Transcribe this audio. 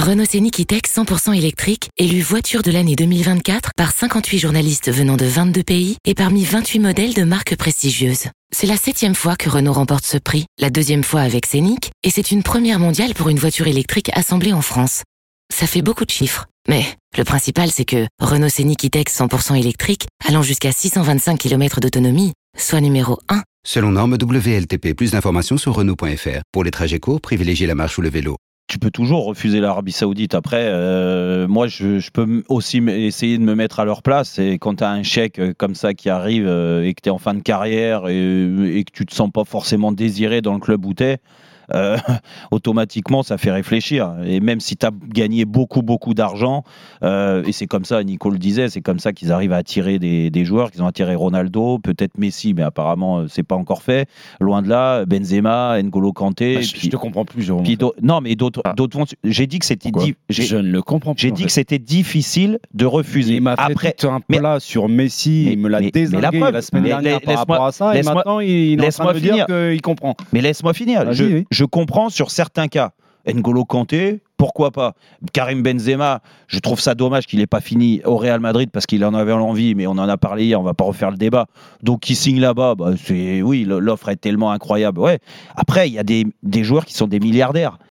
Renault Scénic E-Tech 100% électrique, élu voiture de l'année 2024 par 58 journalistes venant de 22 pays et parmi 28 modèles de marques prestigieuses. C'est la 7e fois que Renault remporte ce prix, la 2e fois avec Scénic, et c'est une première mondiale pour une voiture électrique assemblée en France. Ça fait beaucoup de chiffres, mais le principal c'est que Renault Scénic E-Tech 100% électrique, allant jusqu'à 625 km d'autonomie, soit numéro 1. Selon norme WLTP, plus d'informations sur Renault.fr. Pour les trajets courts, privilégiez la marche ou le vélo. Tu peux toujours refuser l'Arabie Saoudite. Après, moi, je peux aussi essayer de me mettre à leur place. Et quand tu as un chèque comme ça qui arrive et que tu es en fin de carrière et que tu te sens pas forcément désiré dans le club où tu es, automatiquement ça fait réfléchir, et même si tu as gagné beaucoup d'argent, et c'est comme ça, Nico le disait, c'est comme ça qu'ils arrivent à attirer des joueurs, qu'ils ont attiré Ronaldo, peut-être Messi, mais apparemment c'est pas encore fait, loin de là, Benzema, N'Golo Kanté, je te comprends plus, Jérôme. Non mais d'autres vont, j'ai dit que c'était je ne le comprends pas. J'ai dit que c'était difficile de refuser. Il m'a fait tout un plat sur Messi, il me l'a désingué la semaine dernière par rapport à ça, et maintenant il est en train de dire qu'il comprend. Mais laisse-moi finir. Je comprends sur certains cas. N'Golo Kanté, pourquoi pas. Karim Benzema, je trouve ça dommage qu'il n'ait pas fini au Real Madrid parce qu'il en avait l'envie, mais on en a parlé hier, on ne va pas refaire le débat. Donc il signe là-bas, oui, l'offre est tellement incroyable. Ouais. Après, il y a des joueurs qui sont des milliardaires.